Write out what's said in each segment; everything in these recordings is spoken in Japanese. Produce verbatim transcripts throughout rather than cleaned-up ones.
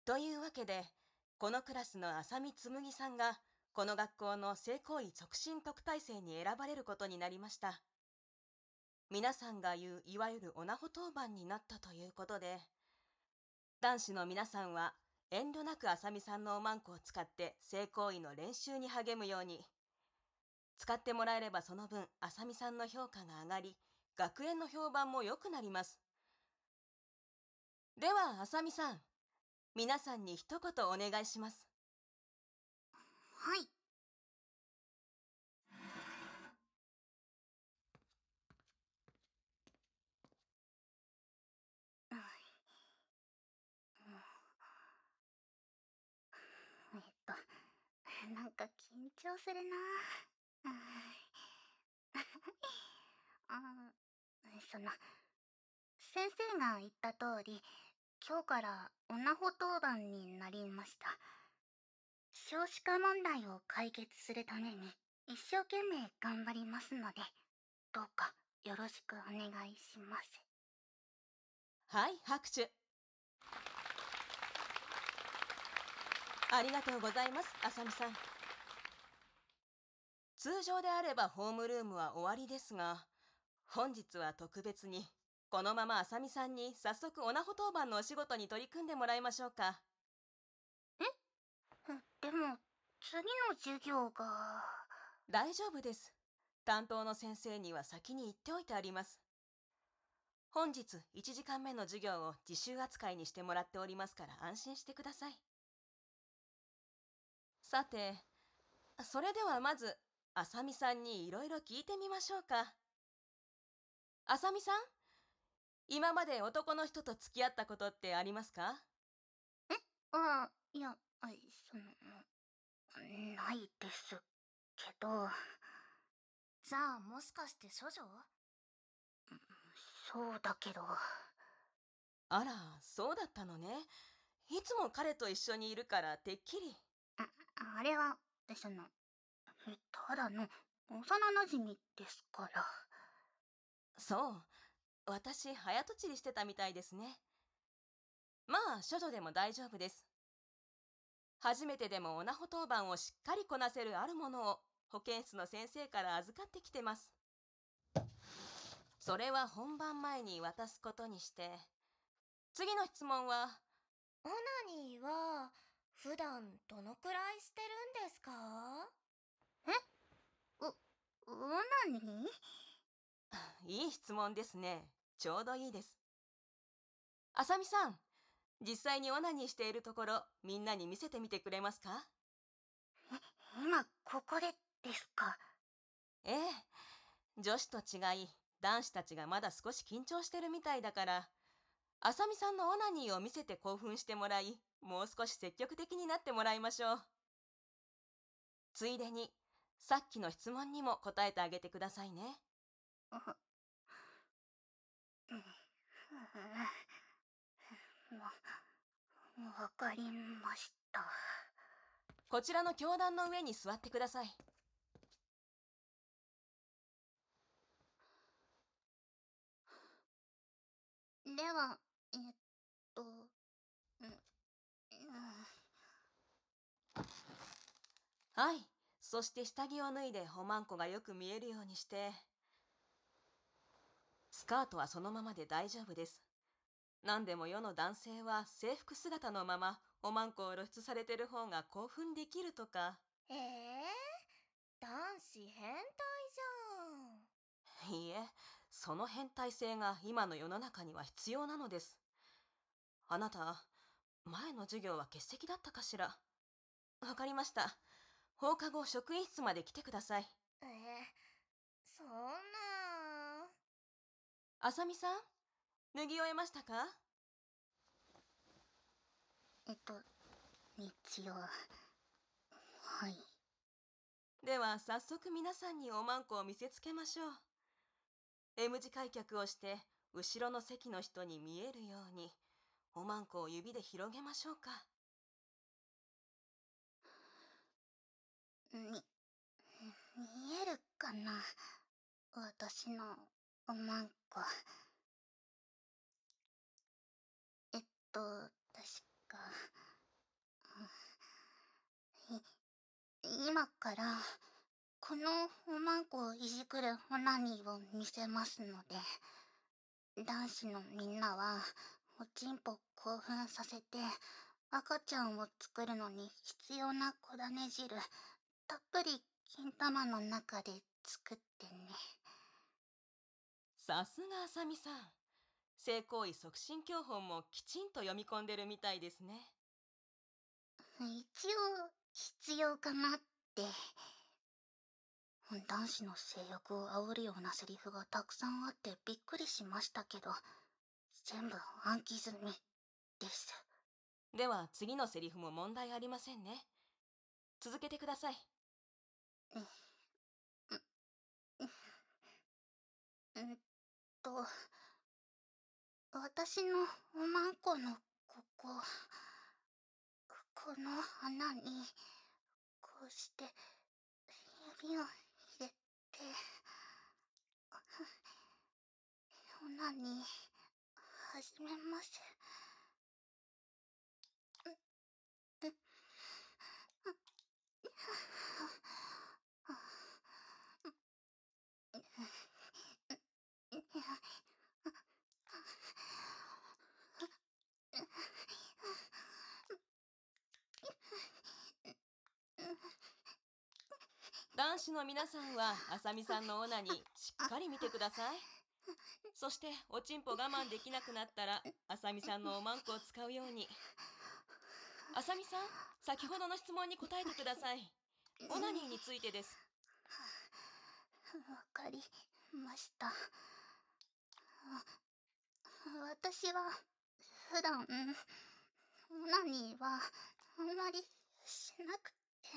というわけで、このクラスの浅見紬さんが、この学校の性行為促進特待生に選ばれることになりました。皆さんが言ういわゆるオナホ当番になったということで、男子の皆さんは遠慮なく浅見さんのおまんこを使って性行為の練習に励むように。使ってもらえればその分浅見さんの評価が上がり、学園の評判も良くなります。では浅見さん、皆さんに一言お願いします。 はい。うんえっと、なんか緊張するな。うんあその、先生が言った通り、今日からオナホ当番になりました。少子化問題を解決するために一生懸命頑張りますので、どうかよろしくお願いします。 はい、拍手。ありがとうございます、浅見さん。通常であればホームルームは終わりですが、本日は特別に、このまま浅見さんに早速オナホ当番のお仕事に取り組んでもらいましょうか。 えでも、次の授業が。 大丈夫です。担当の先生には先に言っておいてあります。本日いちじかんめの授業を自習扱いにしてもらっておりますから安心してください。さて、それではまず、浅見さんにいろいろ聞いてみましょうか。浅見さん、今まで男の人と付き合ったことってありますか？ あ、いや、あその、ないですけど。 じゃあもしかして処女？ そうだけど。 あら、そうだったのね。いつも彼と一緒にいるからてっきり。 ああれは、その、ただの幼馴染ですから。 そう、私早とちりしてたみたいですね。まあ処女でも大丈夫です。初めてでもオナホ当番をしっかりこなせるあるものを保健室の先生から預かってきてます。それは本番前に渡すことにして、次の質問は、 オナニーは普段どのくらいしてるんですか？ えう、オナニーいい質問ですね。ちょうどいいです。浅見さん、実際にオナニーしているところ、みんなに見せてみてくれますか？ 今、ここでですか？ ええ、女子と違い、男子たちがまだ少し緊張してるみたいだから、浅見さんのオナニーを見せて興奮してもらい、もう少し積極的になってもらいましょう。ついでに、さっきの質問にも答えてあげてくださいね。 ううんわ、わかりました。 こちらの教壇の上に座ってください。 では、えっと、うん、うんはい。そして下着を脱いでおまんこがよく見えるようにして、スカートはそのままで大丈夫です。何でも世の男性は制服姿のままおまんこを露出されてる方が興奮できるとか。 えー、男子変態じゃん。 いいえ、その変態性が今の世の中には必要なのです。あなた、前の授業は欠席だったかしら。わかりました。放課後職員室まで来てください。 えー、そんな。 浅見さん、脱ぎ終えましたか？ えっと、一応、はい。 では早速皆さんにおまんこを見せつけましょう。M 字開脚をして後ろの席の人に見えるようにおまんこを指で広げましょうか。 み、見えるかな、私のおまんこ。えっと、確か。 今からこのおまんこをいじくるオナニーを見せますので、男子のみんなはおちんぽ興奮させて赤ちゃんを作るのに必要な小種汁たっぷり金玉の中で作ってね。 さすがあさみさん。性行為促進教本もきちんと読み込んでるみたいですね。 一応必要かなって。男子の性欲を煽るようなセリフがたくさんあってびっくりしましたけど、全部暗記済みです。 では次のセリフも問題ありませんね。続けてください。 うんと、私のおまんこのここ、この穴にこうして指を入れて、オナニー始めます。 男子の皆さんはあさみさんのオナニーしっかり見てください。そしておちんぽ我慢できなくなったらあさみさんのおまんこを使うように。あさみさん、先ほどの質問に答えてください。オナニーについてです。 わかりました。私は普段オナニーはあんまりしなくて、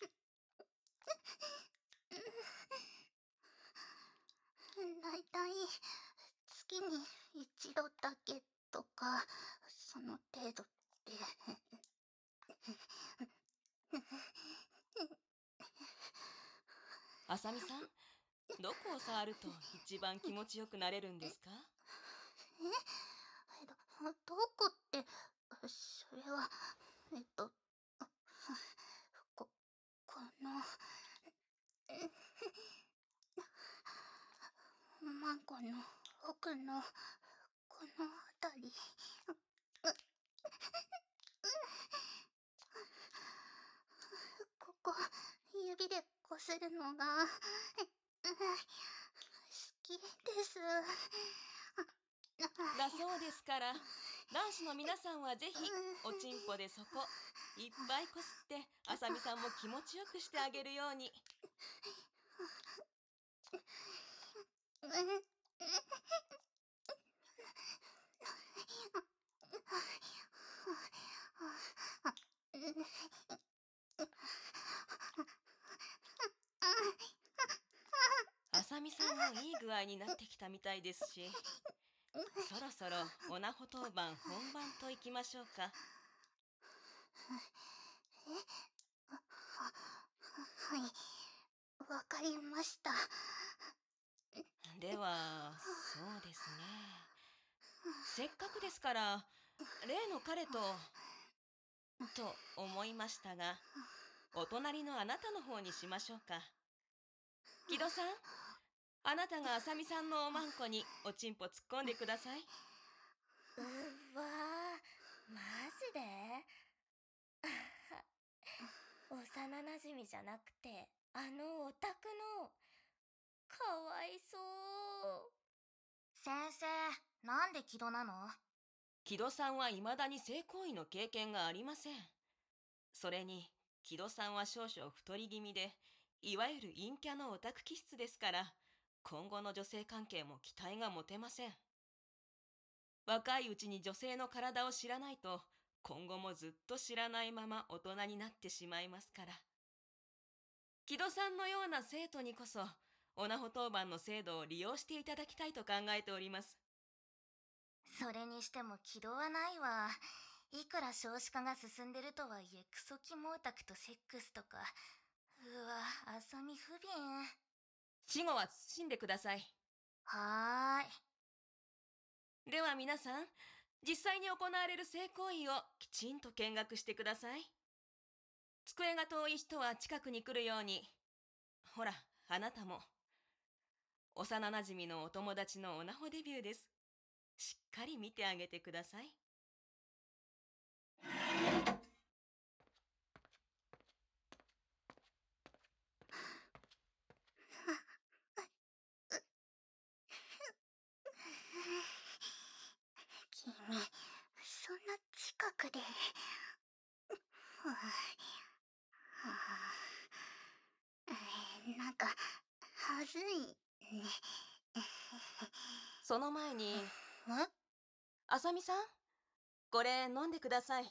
だいたい月に一度だけとかその程度で。 あさみさん、どこを触ると一番気持ちよくなれるんですか？ えどどこって、それはえっとここのマンコの奥のこの辺り。ここ指でこするのが好きです。 だそうですから、男子の皆さんはぜひおちんぽでそこいっぱいこすってあさみさんも気持ちよくしてあげるように。あさみさんもいい具合になってきたみたいですし、そろそろオナホ当番本番といきましょうか。 はい、わかりました。 では、そうですね。せっかくですから、例の彼と、と思いましたが、お隣のあなたの方にしましょうか。木戸さん、あなたがあさみさんのおまんこにおちんぽ突っ込んでください。 うわー、マジで幼なじみじゃなくて、あのオタクの。かわいそう。 先生、なんで木戸なの？ 木戸さんは未だに性行為の経験がありません。それに、木戸さんは少々太り気味で、いわゆる陰キャのオタク気質ですから、今後の女性関係も期待が持てません。若いうちに女性の体を知らないと、今後もずっと知らないまま大人になってしまいますから。木戸さんのような生徒にこそ、オナホ当番の制度を利用していただきたいと考えております。 それにしても木戸はないわ。いくら少子化が進んでるとはいえ、クソキモオタクとセックスとか。うわ、あさみ不憫。 死後は慎んでください。 はーい。 では皆さん、実際に行われる性行為をきちんと見学してください。 机が遠い人は近くに来るように。ほら、あなたも。幼なじみのお友達のオナホデビューです。しっかり見てあげてください。 君、そんな近くで。ふうはあ、なんか、はずいね。 その前に、 えあさみさん、これ飲んでください。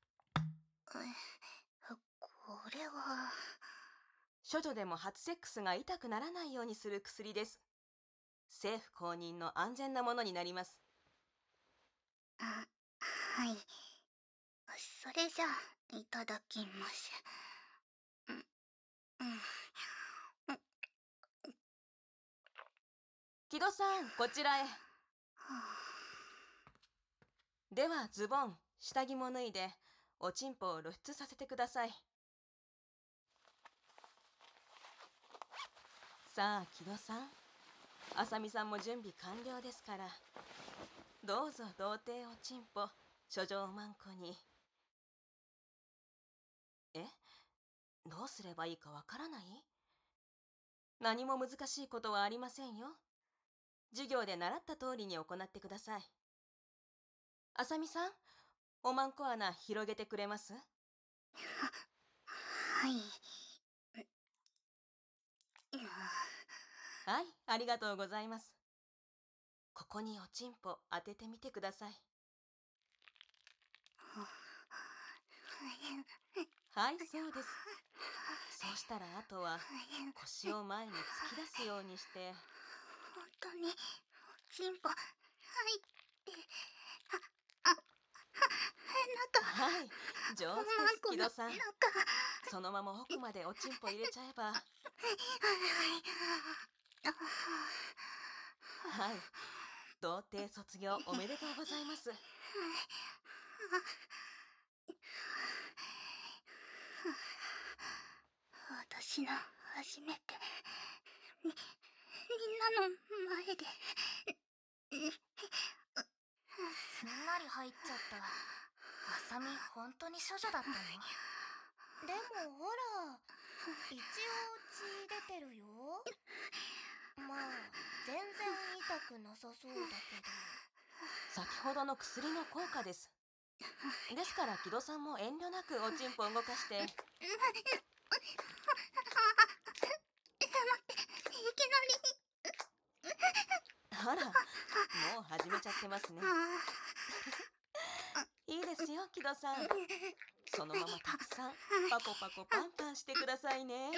これは。 処女でも初セックスが痛くならないようにする薬です。政府公認の安全なものになります。 あ、はい。それじゃあ、いただきます。うん、うん。 木戸さん、こちらへ。 はあ、 では、ズボン、下着も脱いで、おちんぽを露出させてください。さあ、木戸さん。あさみさんも準備完了ですから。どうぞ、童貞おちんぽ、処女おまんこに。え？どうすればいいかわからない？何も難しいことはありませんよ。授業で習った通りに行ってください。あさみさん、おまんこ穴広げてくれます？ はい。うん、 はい、ありがとうございます。ここにおちんぽ当ててみてください。はい、そうです。そうしたらあとは腰を前に突き出すようにして。 本当に、おちんぽ、入って、あ、あ、は、なんか、 はい、上おまん手です、 この木戸さん。 中。 そのまま奥までおちんぽ入れちゃえば。 はい、 はい、童貞卒業おめでとうございます。 私の初めて、み、みんなの前で。 すんなり入っちゃった。あさみ、本当に処女だったの？ でもほら、一応血出てるよ。まあ全然痛くなさそうだけど。 先ほどの薬の効果です。ですから木戸さんも遠慮なくおちんぽ動かして。 待って、いきあら、もう始めちゃってますね。 なり。 いいですよ、木戸さん。そのままたくさんパコパコパンパンしてくださいね。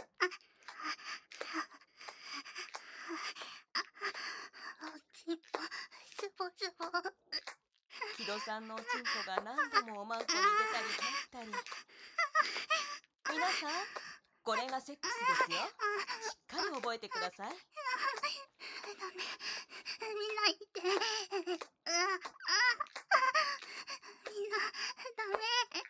おちんぽ、ズボズボ。 木戸さんのおちんぽが何度もおまんこに出たり入ったり。皆さん、これがセックスですよ。しっかり覚えてください。 ダメ、見ないで。あ、あ、みんな、ダメ。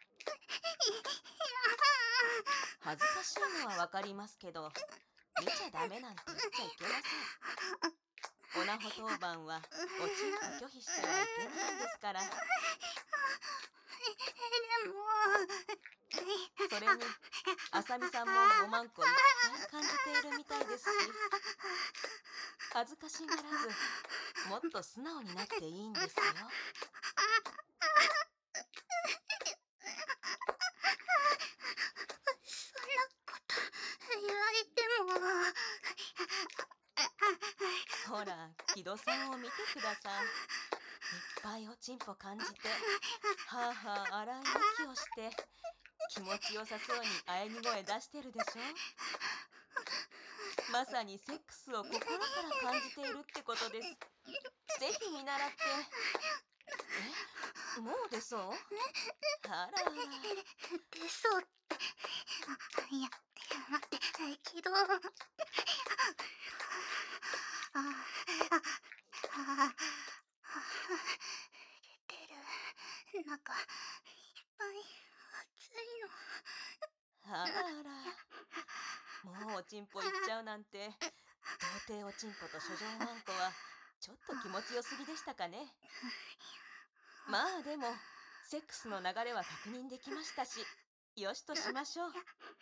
恥ずかしいのはわかりますけど、見ちゃダメなんて言っちゃいけません。オナホ当番はおちんぽ拒否してはいけないんですから。 でも、 それに、あさみさんもおまんこいっぱい感じているみたいですし、恥ずかしがらず、もっと素直になっていいんですよ。 そんなこと言われても。 ほら、木戸さんを見てください。いっぱいおちんぽ感じて、はあはあ荒い息をして、気持ちよさそうに喘ぎ声出してるでしょ。まさにセックスを心から感じているってことです。ぜひ見習って。え、もう出そう？あらあら。 出そうって。いや、いや待って、けど。ああ、ああ、出てる。なんか、いっぱい熱いの。 あらあら。もうおちんぽ行っちゃうなんて、童貞おちんぽと処女マンコは、ちょっと気持ちよすぎでしたかね。まあでも、セックスの流れは確認できましたし、よしとしましょう。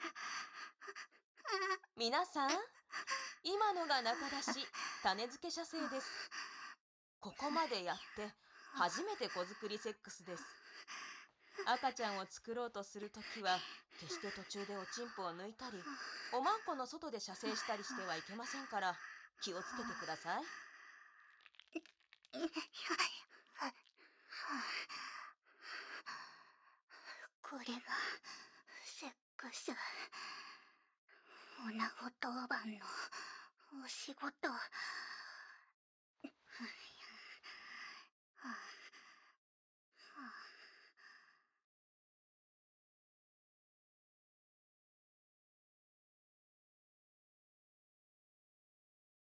皆さん、今のが中出し、種付け射精です。ここまでやって、初めて子作りセックスです。赤ちゃんを作ろうとするときは、決して途中でおちんぽを抜いたり、おまんこの外で射精したりしてはいけませんから、気をつけてください。 これがセックス、オナホ当番のお仕事。